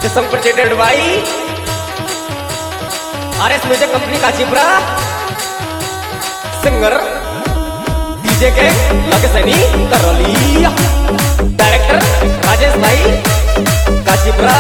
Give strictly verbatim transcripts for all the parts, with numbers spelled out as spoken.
जिसम presented by RS music company Kajipura. Singer DJ के लगे सनी करौली। डायरेक्टर राजेश भाई काजीपुरा।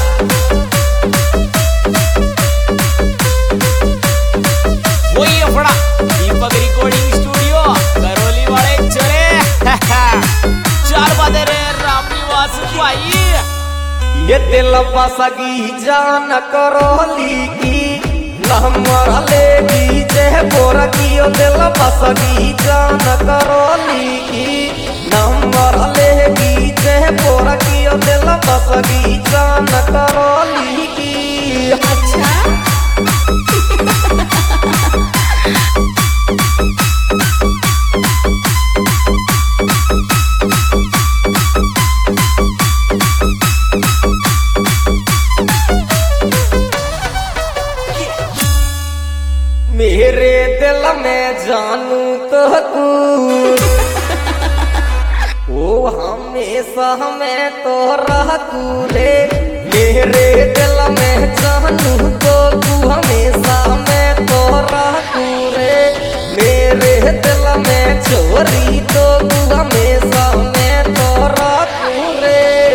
वही अपना दीपक रिकॉर्डिंग स्टूडियो करौली वाले चले। चार बजे रे रामनिवास भाई ये दिल बसगी जान करौली की नंबर लेगी जय बोरा की। ओ दिल बसगी जान करौली की नंबर लेगी जय बोरा की। ओ दिल बसगी जान करौली की। अच्छा मेरे दिल में जानू तो कुछ ओ हमेशा मैं तो रहू रे। मेरे दिल में जानू तो तू हमेशा मैं तो रहू रे। मेरे दिल में चोरी तो तू हमेशा मैं तो रहू रे।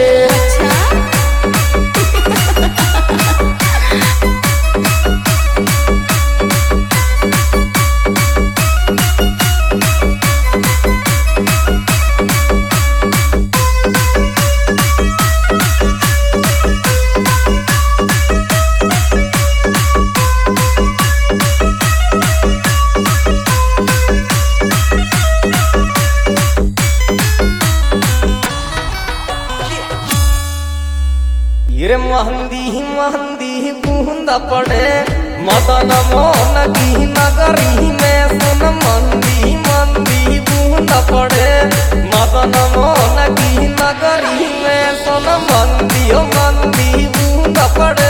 रे महंदी महंदी बूंद पड़े मदन मोहन की नगरी में। सुन मंदी मंदी बूंद पड़े मदन मोहन की नगरी में। सुन मंदी ओ मंदी बूंद पड़े।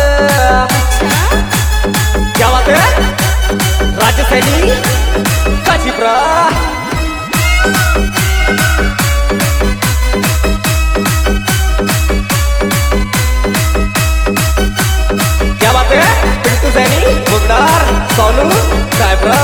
क्या बात है राजेश सैनी काजीपुरा। क्या बात है पिंटू सैनी मुकदार सोनू काजीपुरा।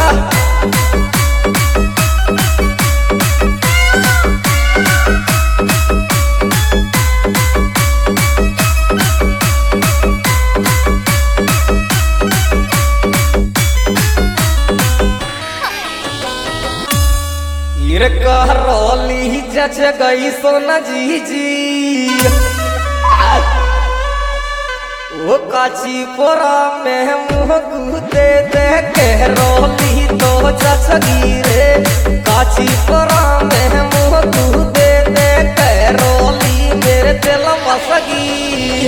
ये करौली जच गई सोना जी जी। वो काचीपुरा में मुँह गुदे दे करौली तो जचगी रे। काचीपुरा में मुँह गुदे दे करौली मेरे दिल बसगी।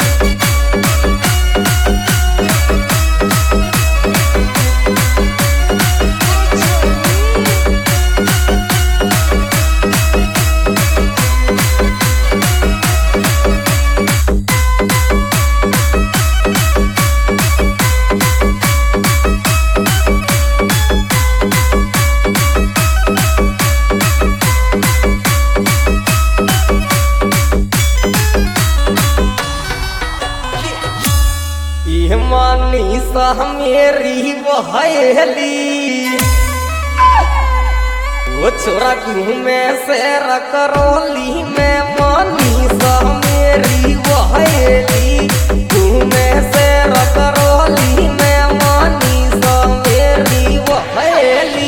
मानी सा मेरी बहेली वो छोरा घूमे से करौली में। मानी सा मेरी बहेली घूमे से करौली में। मानी सा मेरी बहेली।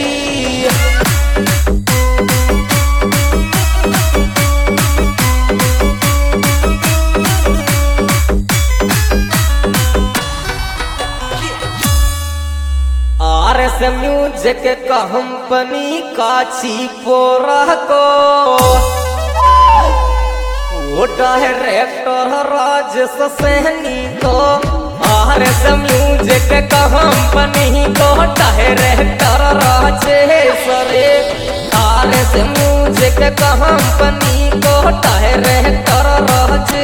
आरएस म्यूजिक कंपनी काजीपुरा को वो डायरेक्टर राजेश सैनी को। आरएस म्यूजिक कंपनी को डायरेक्टर राजेश रे। आरएस म्यूजिक कंपनी को डायरेक्टर राजेश।